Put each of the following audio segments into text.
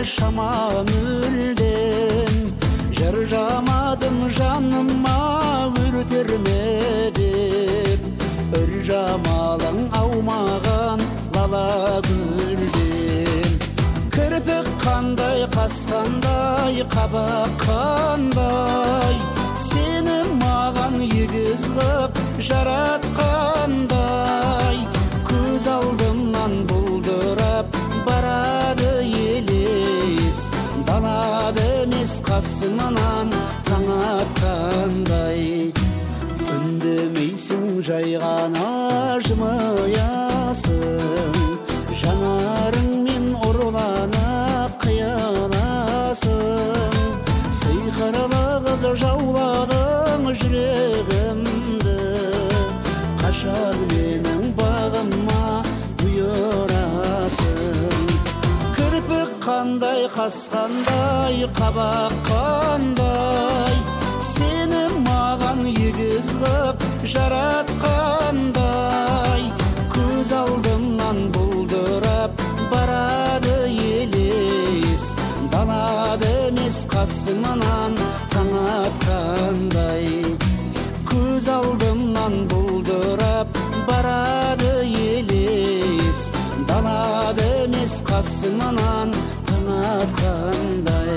шама мүлдем, жыр жамадым жаныма өртерме деп, өр жамалың аумаған лала гүлден. Кірпік қандай, қас қандай, қабақ қандай, сені маған егіз қып жаратқандай. Көз алдымнан бұлдырап барады елес, далада емес қасымнан таң атқандай. Үндемейсің, жай ғана жымиясың, жанарыңмен ұрланып қияласың. Сиқырлы қыз жауладың жүрегімді, қашан менің бағыма бұйырасың. Кірпік қандай, қас қандай, қабақ қандай, сені маған егіз қып жаратқандай. Көз алдымнан бұлдырап барады елес, далада емес қасымнан таң атқандай. Көз алдымнан бұлдырап барады елес, далада емес қасымнан таң атқандай.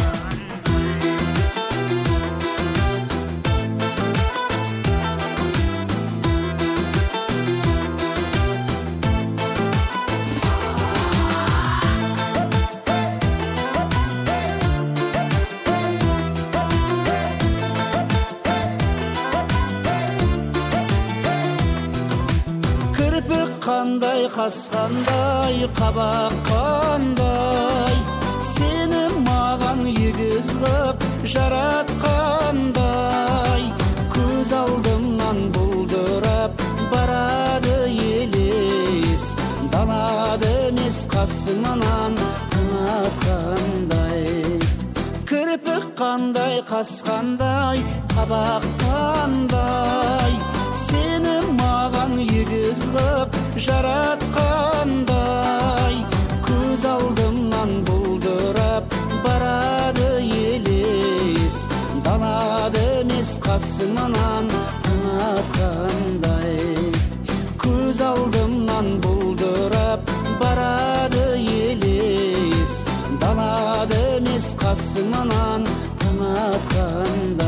Қандай, қас қандай, қабақ қандай, сені маған егіз қып жаратқандай. Көз алдымнан бұлдырап барады елес, далада емес қасымнан таң атқандай. Кірпік қандай, қас қандай, қабақ қандай, сені маған егіз қып жаратқандай. Көз алдымнан бұлдырап барады елес, далада емес қасымнан таң атқандай. Көз алдымнан бұлдырап барады елес, далада емес қасымнан таң атқандай.